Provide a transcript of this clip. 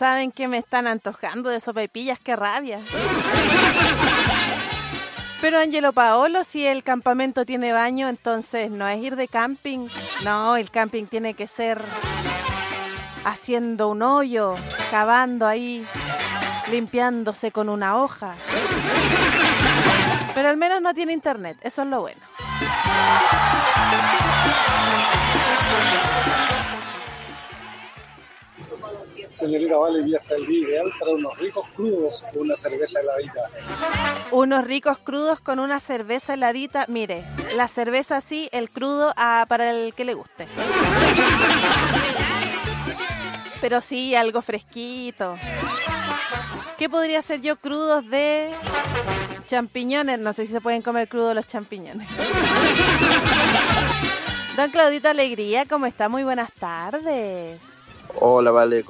¿saben qué me están antojando de sopaipillas? ¡Qué rabia! Pero Angelo Paolo, si el campamento tiene baño, entonces no es ir de camping. No, el camping tiene que ser haciendo un hoyo, cavando ahí, limpiándose con una hoja. Pero al menos no tiene internet, eso es lo bueno. Señorita Vale, ya está el día ideal para unos ricos crudos con una cerveza heladita. Unos ricos crudos con una cerveza heladita. Mire, la cerveza sí, el crudo para el que le guste. Pero sí, algo fresquito. ¿Qué podría ser yo? Crudos de champiñones. No sé si se pueden comer crudos los champiñones. Don Claudito Alegría, ¿cómo está? Muy buenas tardes. Hola, Vale.